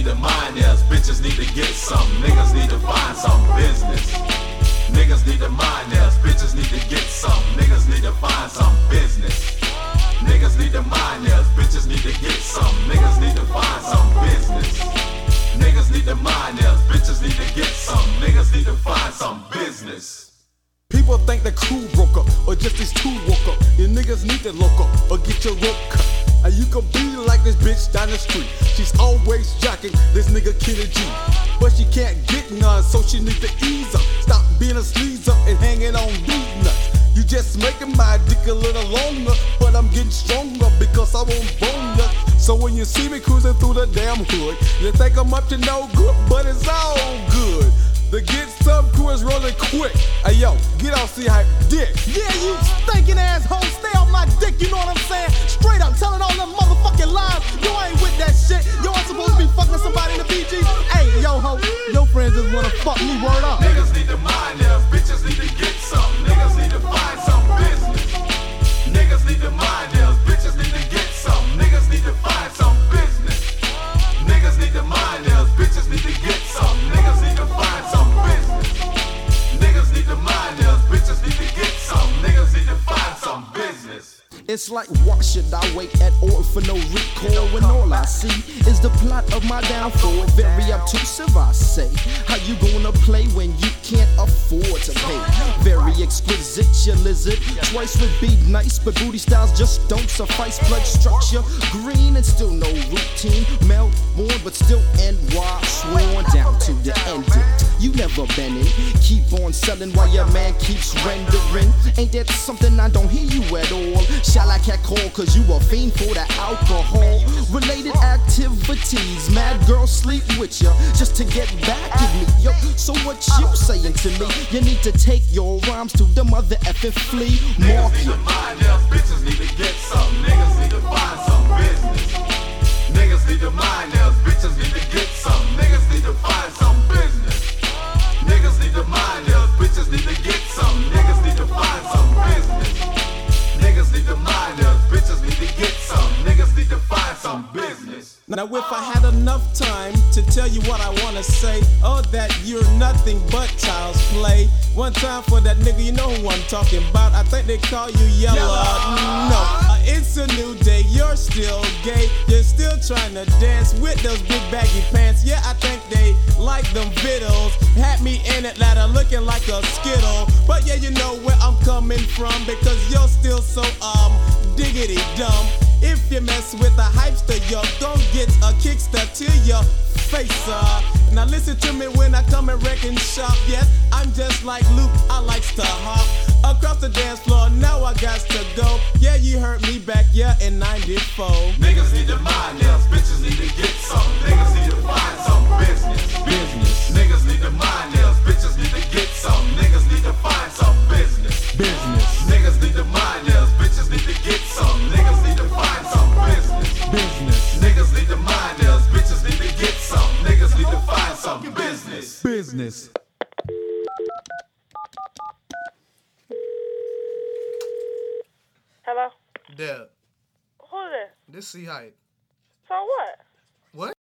to mind theirs, bitches need to get some. Niggas need to find some business. Niggas need to mind theirs, bitches need to get some. Niggas need to find some business. Niggas need to mind theirs, bitches need to get some. Niggas need to find some business. Niggas need to mind theirs, bitches need to get some. Niggas need to find some business. People think the crew broke up, or just these two woke up. You niggas need to look up, or get your rope cut. And you can be like this bitch down the street. She's always jacking this nigga Kenny G. But she can't get none, so she need to ease up. Stop being a sleaze up and hanging on these nuts. You just making my dick a little longer, but I'm getting stronger because I won't bone ya. So when you see me cruising through the damn hood, you think I'm up to no good, but it's all good. The Get Some crew is rolling quick. Hey yo, get off C-Hype dick. Yeah, you stinking asshole, stay off my dick, you know what I'm saying? Straight up, telling all them motherfucking lies. You ain't with that shit. You ain't supposed to be fucking somebody in the BG. Hey, yo ho, your friends just wanna fuck me, word up. Niggas need to mind theirs, bitches need to get some. Niggas need to find some business. Niggas need to mind theirs, bitches need to get some. Niggas need to find some business. Niggas need to mind theirs, bitches need to get some. Niggas need to find some business. Niggas need to mind theirs, bitches need to get some. Niggas need to find some business. It's like, why should I wait at all for no recall when all I see is the plot of my downfall? Very obtrusive, I say. How you gonna play when you can't afford to pay? Very exquisite, your lizard. Twice would be nice, but booty styles just don't suffice. Blood structure, green and still no routine. Melbourne, but still NY. Sworn down to the ending. You never been in. Keep on selling while your man keeps rendering. Ain't that something I don't hear you at all? Shall I cat call cause you a fiend for the alcohol? Related activities, mad girls sleep with ya just to get back at me. Yo, so what you saying to me? You need to take your rhymes to the mother effing flea Niggas market. need to mind theirs, bitches need to get some. Niggas need to find some business. Niggas need to mind theirs, bitches need to get some. Niggas need to find some business. Niggas need to mind theirs, bitches need to get some. Niggas need to find some business. Niggas need to mind theirs, bitches need to get some. Niggas need to find some business. Now if I had enough time to tell you what I wanna say, oh that you're nothing but child's play. One time for that nigga, you know who I'm talking about. I think they call you Yella. No, it's a new day, you're still gay. You're still trying to dance with those big baggy pants. Yeah, I think they like them vittles. Had me in Atlanta looking like a Skittle. But yeah, you know where I'm coming from because you're still so diggity dumb. If you mess with a hypester, you're gon' get a kickster to your face. Now listen to me when I come and wreck and shop. Yes, I'm just like Luke, I likes to hop across the dance floor. Now I got to go. Yeah, you heard me back, yeah, in 94. Niggas need to mind theirs, bitches need to get some. Niggas need to find some business. Business. Niggas need to mind theirs, bitches need to get some. Niggas need to find some business. Business. Niggas need to mind theirs, bitches need to get some. Niggas need to find some business. Business. Niggas need to mind theirs, bitches need to get some. Niggas need to find some business. Business. Hello? Deb, Who is it? this C-Hype. So what? What?